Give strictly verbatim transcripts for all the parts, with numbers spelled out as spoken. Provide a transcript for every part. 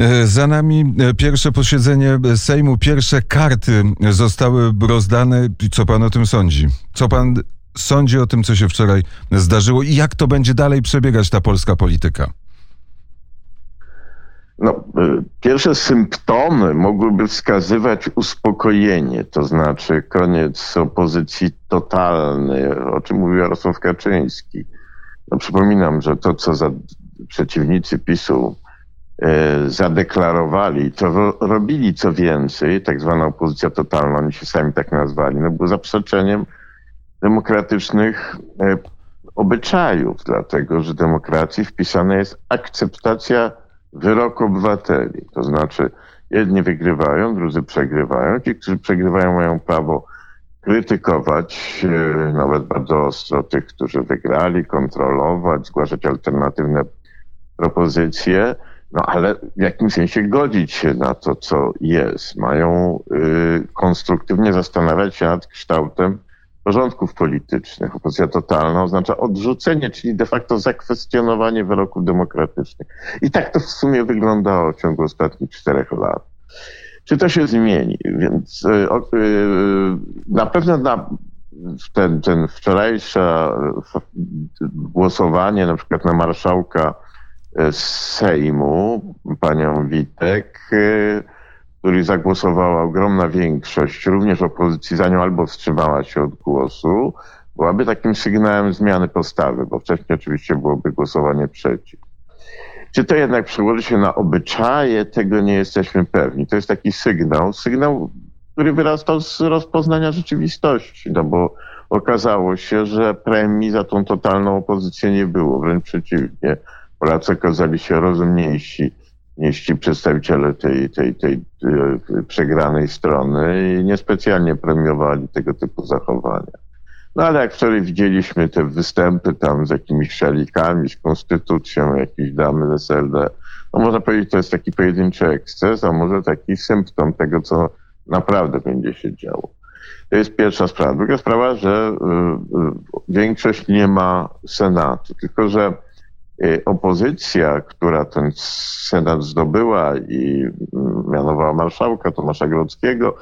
Za nami pierwsze posiedzenie Sejmu, pierwsze karty zostały rozdane. Co pan o tym sądzi? Co pan sądzi o tym, co się wczoraj zdarzyło i jak to będzie dalej przebiegać ta polska polityka? No, pierwsze symptomy mogłyby wskazywać uspokojenie, to znaczy koniec opozycji totalnej, o czym mówił Jarosław Kaczyński. No, przypominam, że to, co za przeciwnicy PiSu e, zadeklarowali, to ro, robili co więcej, tak zwana opozycja totalna, oni się sami tak nazwali, no, było zaprzeczeniem demokratycznych e, obyczajów, dlatego że w demokracji wpisana jest akceptacja wyroku obywateli. To znaczy jedni wygrywają, drudzy przegrywają. Ci, którzy przegrywają, mają prawo krytykować e, nawet bardzo ostro tych, którzy wygrali, kontrolować, zgłaszać alternatywne propozycje, no ale w jakimś sensie godzić się na to, co jest. Mają y, konstruktywnie zastanawiać się nad kształtem porządków politycznych. Opozycja totalna oznacza odrzucenie, czyli de facto zakwestionowanie wyroków demokratycznych. I tak to w sumie wyglądało w ciągu ostatnich czterech lat. Czy to się zmieni? Więc y, y, na pewno na ten, ten wczorajsze głosowanie na przykład na marszałka Sejmu, panią Witek, który zagłosowała ogromna większość, również opozycji za nią, albo wstrzymała się od głosu, byłaby takim sygnałem zmiany postawy, bo wcześniej oczywiście byłoby głosowanie przeciw. Czy to jednak przełoży się na obyczaje, tego nie jesteśmy pewni. To jest taki sygnał, sygnał, który wyrastał z rozpoznania rzeczywistości, no bo okazało się, że premii za tą totalną opozycję nie było, wręcz przeciwnie. Polacy okazali się rozumniejsi niż ci przedstawiciele tej, tej, tej, tej przegranej strony i niespecjalnie premiowali tego typu zachowania. No ale jak wczoraj widzieliśmy te występy tam z jakimiś szalikami, z konstytucją, jakieś damy z S L D, no można powiedzieć, to jest taki pojedynczy eksces, a może taki symptom tego, co naprawdę będzie się działo. To jest pierwsza sprawa. Druga sprawa, że y, y, większość nie ma Senatu, tylko że opozycja, która ten Senat zdobyła i mianowała marszałka Tomasza Grodzkiego,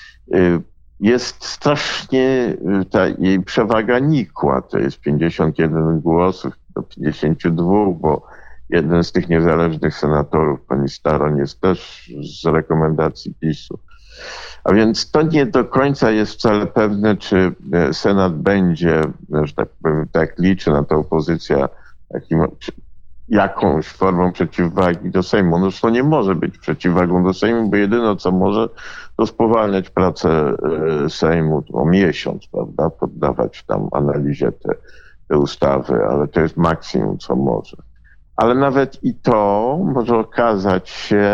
jest strasznie, ta jej przewaga nikła. To jest pięćdziesiąt jeden głosów do pięćdziesięciu dwóch, bo jeden z tych niezależnych senatorów, pani Staroń, jest też z rekomendacji PiSu. A więc to nie do końca jest wcale pewne, czy Senat będzie, że tak powiem, tak liczy na to opozycja, Jakim, jakąś formą przeciwwagi do Sejmu. No to nie może być przeciwwagą do Sejmu, bo jedyne co może, to spowalniać pracę Sejmu o miesiąc, prawda, poddawać tam analizie te, te ustawy, ale to jest maksimum, co może. Ale nawet i to może okazać się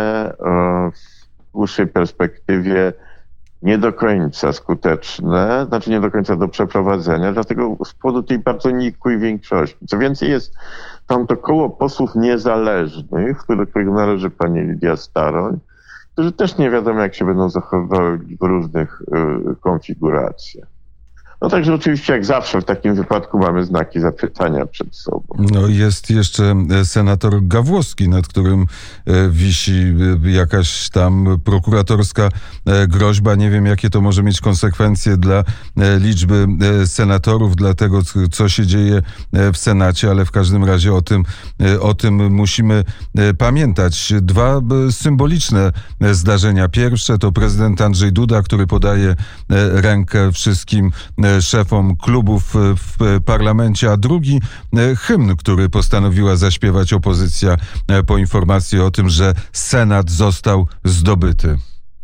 w dłuższej perspektywie nie do końca skuteczne, znaczy nie do końca do przeprowadzenia, dlatego z powodu tej bardzo nikłej większości. Co więcej, jest tam to koło posłów niezależnych, do którego należy pani Lidia Staroń, którzy też nie wiadomo, jak się będą zachowywały w różnych y, konfiguracjach. No także oczywiście jak zawsze w takim wypadku mamy znaki zapytania przed sobą. No jest jeszcze senator Gawłowski, nad którym wisi jakaś tam prokuratorska groźba. Nie wiem, jakie to może mieć konsekwencje dla liczby senatorów, dla tego, co się dzieje w Senacie, ale w każdym razie o tym, o tym musimy pamiętać. Dwa symboliczne zdarzenia. Pierwsze to prezydent Andrzej Duda, który podaje rękę wszystkim szefom klubów w parlamencie, a drugi hymn, który postanowiła zaśpiewać opozycja po informacji o tym, że Senat został zdobyty.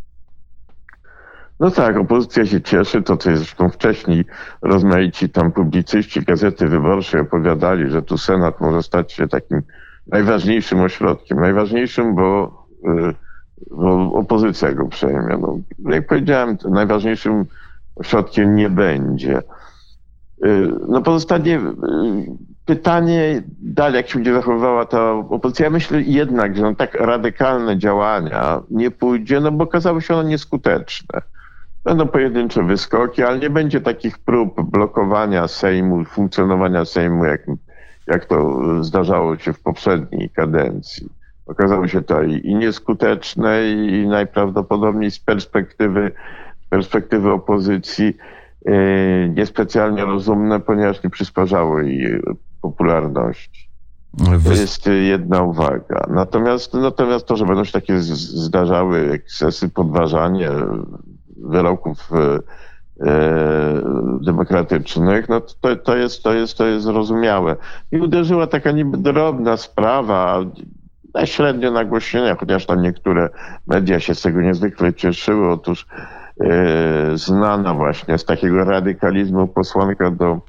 No tak, opozycja się cieszy, to co jest zresztą wcześniej rozmaici tam publicyści Gazety Wyborczej opowiadali, że tu Senat może stać się takim najważniejszym ośrodkiem. Najważniejszym, bo, bo opozycja go przejmie. No, jak powiedziałem, najważniejszym ośrodkiem nie będzie. No pozostanie pytanie dalej, jak się będzie zachowywała ta opozycja. Ja myślę jednak, że no tak radykalne działania nie pójdzie, no bo okazały się one nieskuteczne. Będą pojedyncze wyskoki, ale nie będzie takich prób blokowania Sejmu, funkcjonowania Sejmu, jak, jak to zdarzało się w poprzedniej kadencji. okazało się to i, i nieskuteczne, i najprawdopodobniej z perspektywy, z perspektywy opozycji yy, niespecjalnie rozumne, ponieważ nie przysparzało jej popularności. To jest jedna uwaga. Natomiast, natomiast to, że będą się takie z, zdarzały ekscesy, podważanie wyroków e, demokratycznych, no to, to, jest, to, jest, to jest zrozumiałe. I uderzyła taka niby drobna sprawa, na średnio nagłośnienia, chociaż tam niektóre media się z tego niezwykle cieszyły. Otóż e, znana właśnie z takiego radykalizmu posłanka do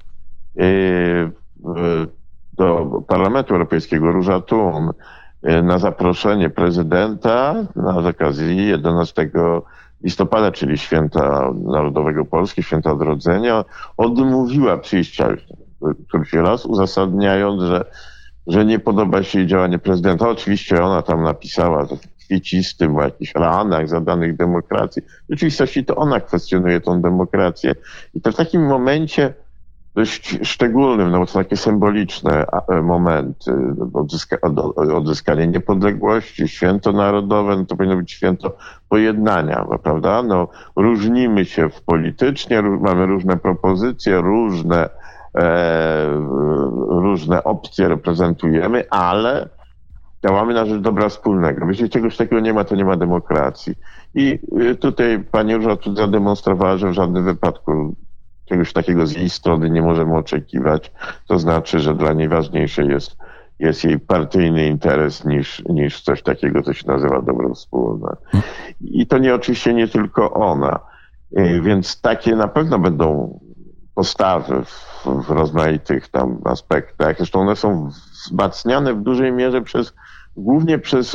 e, do Parlamentu Europejskiego, Róża Thun, na zaproszenie prezydenta na okazji jedenastego listopada, czyli Święta Narodowego Polski, Święta Odrodzenia, odmówiła przyjścia któryś raz, uzasadniając, że, że nie podoba się jej działanie prezydenta. Oczywiście ona tam napisała w kwiecistym o jakichś ranach zadanych demokracji. W rzeczywistości to ona kwestionuje tą demokrację. I to w takim momencie dość szczególnym, no bo to takie symboliczne momenty, odzyska, odzyskanie niepodległości, święto narodowe, no to powinno być święto pojednania, prawda? No, różnimy się w politycznie, mamy różne propozycje, różne, e, różne opcje reprezentujemy, ale działamy na rzecz dobra wspólnego. Jeśli czegoś takiego nie ma, to nie ma demokracji. I tutaj pani Róża tu zademonstrowała, że w żadnym wypadku czegoś takiego z jej strony nie możemy oczekiwać. To znaczy, że dla niej ważniejszy jest, jest jej partyjny interes niż, niż coś takiego, co się nazywa dobro wspólne. I to nie oczywiście nie tylko ona. Więc takie na pewno będą postawy w, w rozmaitych tam aspektach. Zresztą one są wzmacniane w dużej mierze przez, głównie przez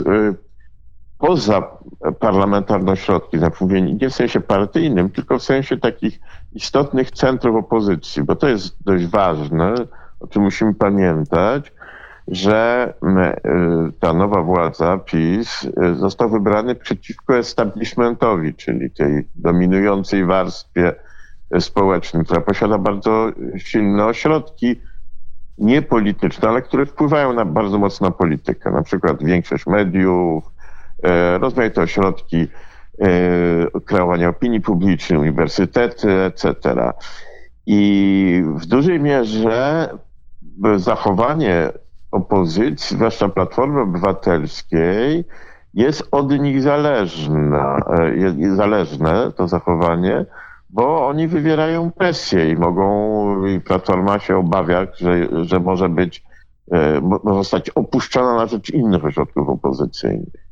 pozaparlamentarne środki, mówię nie w sensie partyjnym, tylko w sensie takich istotnych centrów opozycji, bo to jest dość ważne, o czym musimy pamiętać, że ta nowa władza PiS został wybrany przeciwko establishmentowi, czyli tej dominującej warstwie społecznej, która posiada bardzo silne ośrodki niepolityczne, ale które wpływają na bardzo mocno na politykę. Na przykład większość mediów, rozmaite ośrodki kreowania opinii publicznej, uniwersytety, et cetera. I w dużej mierze zachowanie opozycji, zwłaszcza Platformy Obywatelskiej, jest od nich zależne, jest zależne to zachowanie, bo oni wywierają presję i mogą, i Platforma się obawia, że, że może być, może zostać opuszczona na rzecz innych ośrodków opozycyjnych.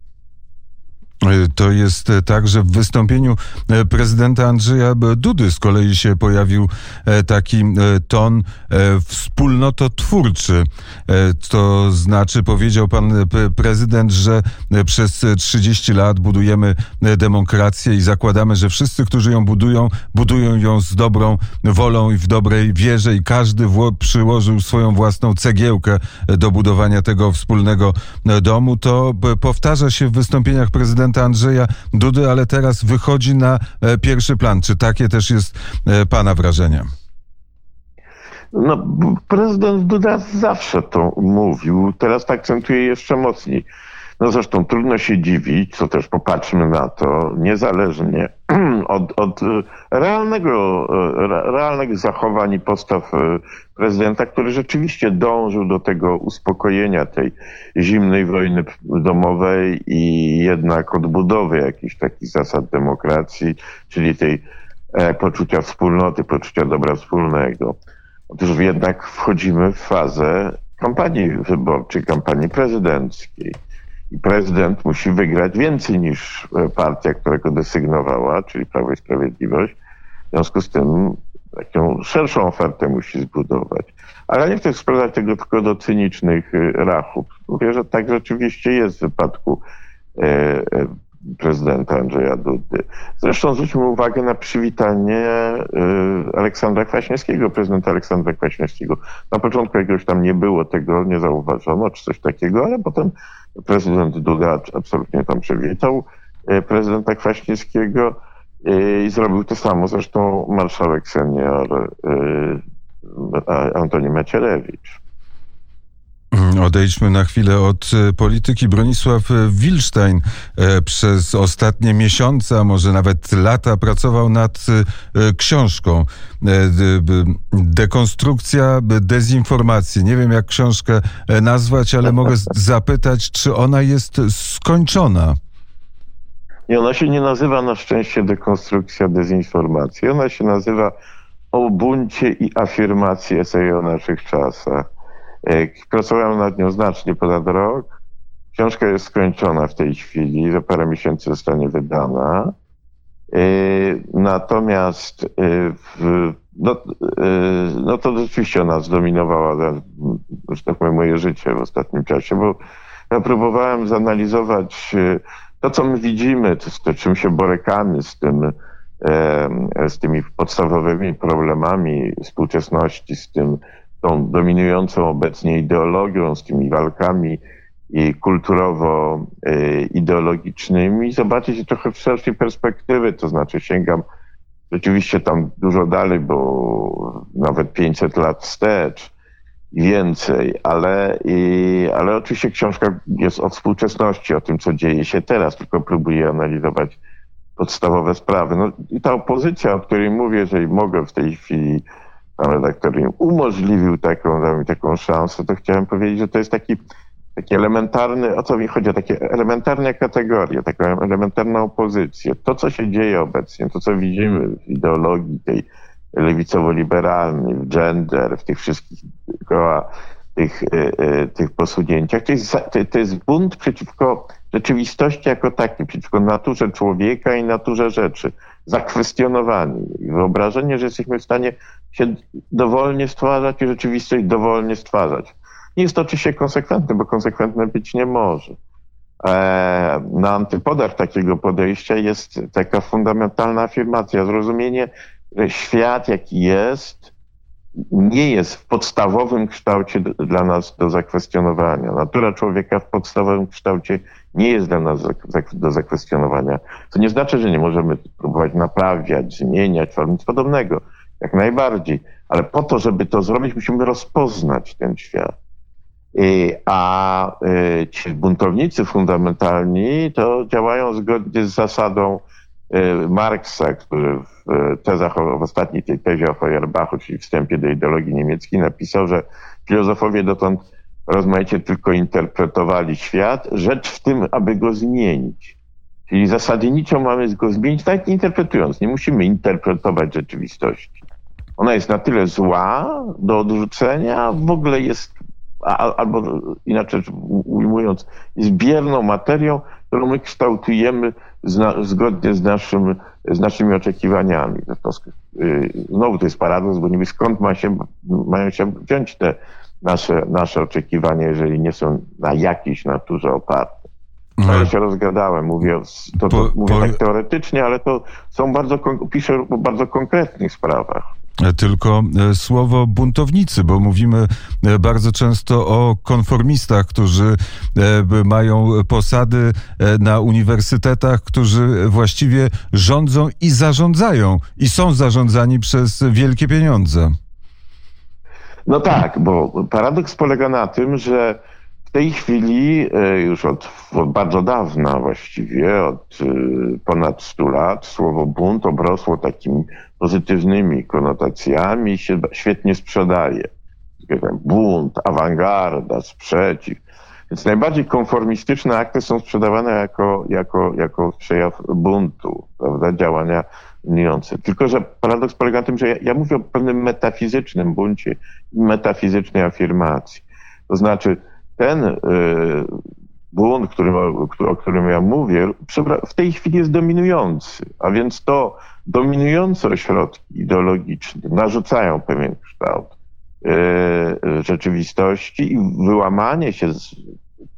To jest tak, że w wystąpieniu prezydenta Andrzeja Dudy z kolei się pojawił taki ton wspólnototwórczy. To znaczy, powiedział pan prezydent, że przez trzydzieści lat budujemy demokrację i zakładamy, że wszyscy, którzy ją budują, budują ją z dobrą wolą i w dobrej wierze i każdy przyłożył swoją własną cegiełkę do budowania tego wspólnego domu. To powtarza się w wystąpieniach prezydenta Andrzeja Dudy, ale teraz wychodzi na pierwszy plan. Czy takie też jest pana wrażenie? No, prezydent Duda zawsze to mówił. Teraz to akcentuje jeszcze mocniej. No zresztą trudno się dziwić, co też popatrzmy na to, niezależnie od, od realnego, realnych zachowań i postaw prezydenta, który rzeczywiście dążył do tego uspokojenia tej zimnej wojny domowej i jednak odbudowy jakichś takich zasad demokracji, czyli tej poczucia wspólnoty, poczucia dobra wspólnego. Otóż jednak wchodzimy w fazę kampanii wyborczej, kampanii prezydenckiej. I prezydent musi wygrać więcej niż partia, która go desygnowała, czyli Prawo i Sprawiedliwość. W związku z tym taką szerszą ofertę musi zbudować. Ale nie chcę sprowadzać tego tylko do cynicznych rachub. Mówię, że tak rzeczywiście jest w wypadku e, prezydenta Andrzeja Dudy. Zresztą zwróćmy uwagę na przywitanie e, Aleksandra Kwaśniewskiego, prezydenta Aleksandra Kwaśniewskiego. Na początku jakiegoś tam nie było tego, nie zauważono, czy coś takiego, ale potem prezydent Duda absolutnie tam przywitał prezydenta Kwaśniewskiego i zrobił to samo zresztą marszałek senior Antoni Macierewicz. Odejdźmy na chwilę od polityki. Bronisław Wilsztajn przez ostatnie miesiące, a może nawet lata pracował nad książką Dekonstrukcja dezinformacji. Nie wiem, jak książkę nazwać, ale mogę zapytać, czy ona jest skończona? I ona się nie nazywa na szczęście Dekonstrukcja dezinformacji. Ona się nazywa O buncie i afirmacji, esej o naszych czasach. Pracowałem nad nią znacznie ponad rok. Książka jest skończona w tej chwili, za parę miesięcy zostanie wydana. Natomiast no, no to rzeczywiście ona zdominowała, że tak powiem, moje życie w ostatnim czasie, bo ja próbowałem zanalizować to, co my widzimy, z czym się borykamy, z tym, z tymi podstawowymi problemami współczesności, z tym, tą dominującą obecnie ideologią, z tymi walkami i kulturowo-ideologicznymi, zobaczyć je trochę w szerszej perspektywy, to znaczy sięgam rzeczywiście tam dużo dalej, bo nawet pięćset lat wstecz i więcej, ale, i, ale oczywiście książka jest o współczesności, o tym, co dzieje się teraz, tylko próbuję analizować podstawowe sprawy. No i ta opozycja, o której mówię, jeżeli mogę w tej chwili, pan redaktor mi umożliwił taką, dał mi taką szansę, to chciałem powiedzieć, że to jest taki, taki elementarny, o co mi chodzi, takie elementarne kategorie, taka elementarna opozycja. To, co się dzieje obecnie, to, co widzimy w ideologii tej lewicowo-liberalnej, w gender, w tych wszystkich koła, tych, tych posunięciach, to jest, to jest bunt przeciwko rzeczywistości jako takiej, przeciwko naturze człowieka i naturze rzeczy. Zakwestionowanie i wyobrażenie, że jesteśmy w stanie się dowolnie stwarzać i rzeczywistość dowolnie stwarzać. Nie jest to oczywiście konsekwentne, bo konsekwentne być nie może. Eee, na antypodach takiego podejścia jest taka fundamentalna afirmacja, zrozumienie, że świat jaki jest, nie jest w podstawowym kształcie dla nas do zakwestionowania. Natura człowieka w podstawowym kształcie nie jest dla nas do zakwestionowania. To nie znaczy, że nie możemy próbować naprawiać, zmieniać, form nic podobnego. Jak najbardziej. Ale po to, żeby to zrobić, musimy rozpoznać ten świat. A ci buntownicy fundamentalni to działają zgodnie z zasadą Marksa, który w tezach, w ostatniej tej tezie o Feuerbachu, czyli wstępie do ideologii niemieckiej, napisał, że filozofowie dotąd rozmaicie tylko interpretowali świat, rzecz w tym, aby go zmienić. Czyli zasadniczo mamy go zmienić, nawet nie interpretując. Nie musimy interpretować rzeczywistości. Ona jest na tyle zła do odrzucenia, w ogóle jest, albo inaczej ujmując, jest bierną materią, którą my kształtujemy zna, zgodnie z, naszym, z naszymi oczekiwaniami. To, to, yy, znowu to jest paradoks, bo niby skąd ma się, mają się wziąć te nasze, nasze oczekiwania, jeżeli nie są na jakiejś naturze oparte. No, ja się rozgadałem, mówię, to, to, po, mówię po... tak teoretycznie, ale to są bardzo, piszę o bardzo konkretnych sprawach. Tylko słowo buntownicy, bo mówimy bardzo często o konformistach, którzy mają posady na uniwersytetach, którzy właściwie rządzą i zarządzają i są zarządzani przez wielkie pieniądze. No tak, bo paradoks polega na tym, że w tej chwili, już od, od bardzo dawna właściwie, od ponad stu lat, słowo bunt obrosło takimi pozytywnymi konotacjami i się świetnie sprzedaje. Bunt, awangarda, sprzeciw. Więc najbardziej konformistyczne akty są sprzedawane jako, jako, jako przejaw buntu, prawda, działania dominujące. Tylko że paradoks polega na tym, że ja, ja mówię o pewnym metafizycznym buncie i metafizycznej afirmacji. To znaczy ten y, bunt, który, o którym ja mówię, w tej chwili jest dominujący, a więc to dominujące ośrodki ideologiczne narzucają pewien kształt y, rzeczywistości i wyłamanie się z, y,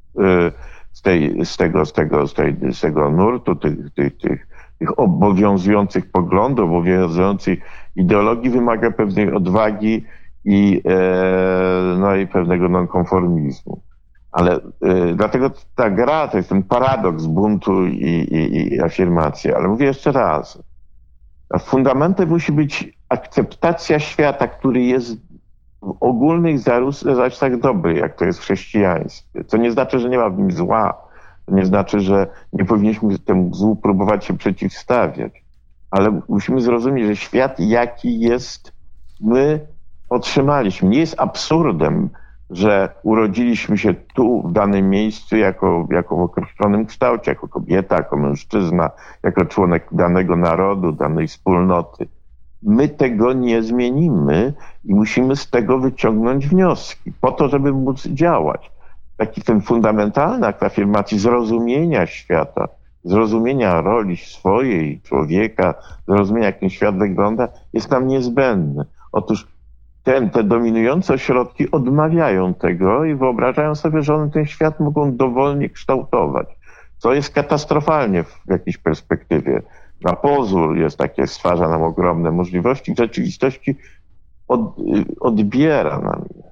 z, tej, z, tego, z, tego, z, tej, z tego nurtu tych, tych, tych, tych obowiązujących poglądów, obowiązujących ideologii wymaga pewnej odwagi i, y, no i pewnego nonkonformizmu. Ale y, dlatego ta gra to jest ten paradoks buntu i, i, i afirmacji. Ale mówię jeszcze raz. Fundamentem musi być akceptacja świata, który jest w ogólnych zarysach tak dobry, jak to jest w chrześcijaństwie. Co nie znaczy, że nie ma w nim zła. To nie znaczy, że nie powinniśmy temu złu próbować się przeciwstawiać. Ale musimy zrozumieć, że świat, jaki jest, my otrzymaliśmy. Nie jest absurdem, że urodziliśmy się tu, w danym miejscu, jako, jako w określonym kształcie, jako kobieta, jako mężczyzna, jako członek danego narodu, danej wspólnoty. My tego nie zmienimy i musimy z tego wyciągnąć wnioski, po to, żeby móc działać. Taki ten fundamentalny akt afirmacji zrozumienia świata, zrozumienia roli swojej, człowieka, zrozumienia, jak ten świat wygląda, jest nam niezbędny. Otóż ten, te dominujące ośrodki odmawiają tego i wyobrażają sobie, że one ten świat mogą dowolnie kształtować, co jest katastrofalnie w jakiejś perspektywie. Na pozór jest takie, stwarza nam ogromne możliwości, w rzeczywistości od, odbiera nam je.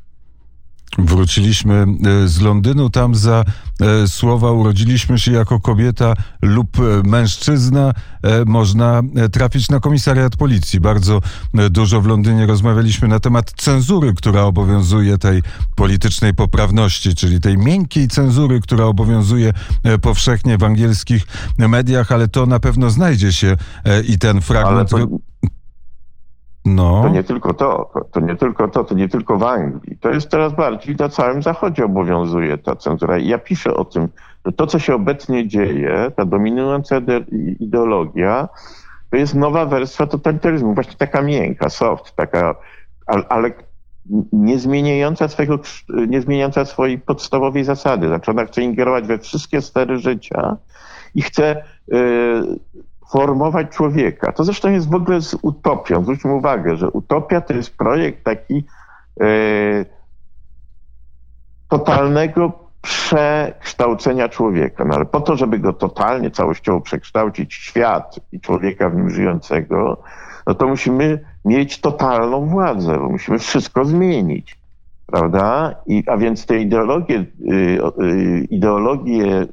Wróciliśmy z Londynu, tam za słowa urodziliśmy się jako kobieta lub mężczyzna można trafić na komisariat policji. Bardzo dużo w Londynie rozmawialiśmy na temat cenzury, która obowiązuje, tej politycznej poprawności, czyli tej miękkiej cenzury, która obowiązuje powszechnie w angielskich mediach, ale to na pewno znajdzie się i ten fragment... Ale to... No. To nie tylko to, to, to nie tylko to, to nie tylko w Anglii. To jest coraz bardziej na całym Zachodzie obowiązuje ta cenzura. I ja piszę o tym, że to, co się obecnie dzieje, ta dominująca ideologia, to jest nowa wersja totalitaryzmu, właśnie taka miękka, soft, taka, ale nie zmieniająca, swojego, nie zmieniająca swojej podstawowej zasady. Znaczy ona chce ingerować we wszystkie sfery życia i chce... Yy, formować człowieka. To zresztą jest w ogóle z utopią. Zwróćmy uwagę, że utopia to jest projekt taki e, totalnego przekształcenia człowieka. No ale po to, żeby go totalnie, całościowo przekształcić świat i człowieka w nim żyjącego, no to musimy mieć totalną władzę, bo musimy wszystko zmienić. Prawda? I, a więc te ideologie, y, y, ideologie y,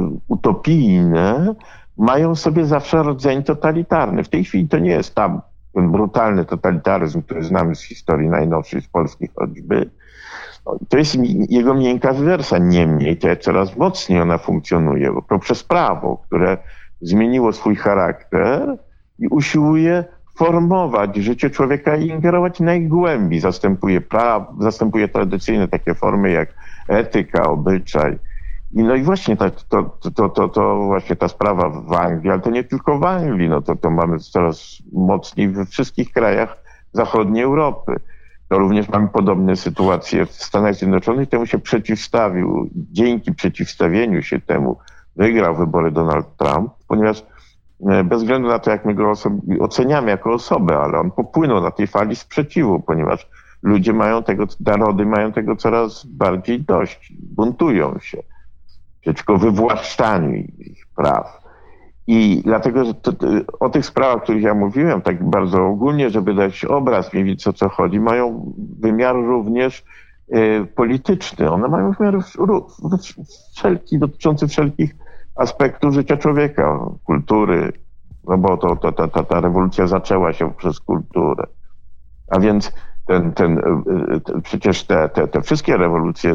utopijne mają sobie zawsze rodzaj totalitarny. W tej chwili to nie jest tam ten brutalny totalitaryzm, który znamy z historii najnowszej, z polskich choćby. To jest jego miękka wersja. Niemniej to coraz mocniej ona funkcjonuje, bo poprzez prawo, które zmieniło swój charakter i usiłuje formować życie człowieka i ingerować najgłębiej. Zastępuje prawo, zastępuje tradycyjne takie formy jak etyka, obyczaj. I no i właśnie ta, to, to, to, to właśnie ta sprawa w Anglii, ale to nie tylko w Anglii, no to, to mamy coraz mocniej we wszystkich krajach zachodniej Europy. To również mamy podobne sytuacje w Stanach Zjednoczonych, temu się przeciwstawił, dzięki przeciwstawieniu się temu wygrał wybory Donald Trump, ponieważ bez względu na to, jak my go oceniamy jako osobę, ale on popłynął na tej fali sprzeciwu, ponieważ ludzie mają tego, narody mają tego coraz bardziej dość, buntują się przeciwko wywłaszczaniu ich praw. I dlatego, że to, o tych sprawach, o których ja mówiłem, tak bardzo ogólnie, żeby dać obraz mniej więcej o co chodzi, mają wymiar również y, polityczny. One mają wymiar wszelki, dotyczący wszelkich aspektów życia człowieka, kultury, no bo to, to, ta, ta, ta rewolucja zaczęła się przez kulturę. A więc ten, ten, ten, przecież te, te, te wszystkie rewolucje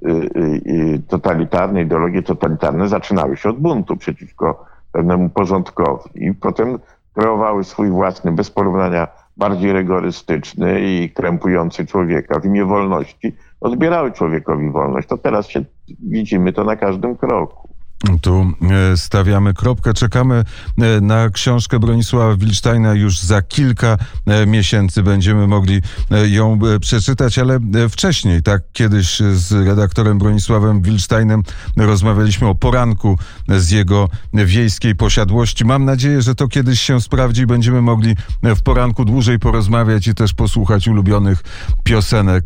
totalitarne, ideologie totalitarne zaczynały się od buntu przeciwko pewnemu porządkowi i potem kreowały swój własny, bez porównania bardziej rygorystyczny i krępujący człowieka w imię wolności, odbierały człowiekowi wolność. To teraz się widzimy to na każdym kroku. Tu stawiamy kropkę. Czekamy na książkę Bronisława Wildsteina. Już za kilka miesięcy będziemy mogli ją przeczytać, ale wcześniej, tak kiedyś z redaktorem Bronisławem Wildsteinem rozmawialiśmy o poranku z jego wiejskiej posiadłości. Mam nadzieję, że to kiedyś się sprawdzi i będziemy mogli w poranku dłużej porozmawiać i też posłuchać ulubionych piosenek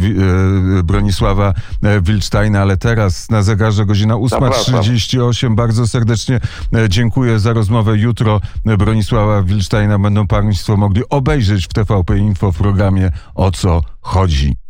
Bronisława Wildsteina, ale teraz na zegarze godzina ósma trzydzieści osiem. Bardzo serdecznie dziękuję za rozmowę. Jutro Bronisława Wildsteina będą państwo mogli obejrzeć w T V P Info w programie O co chodzi.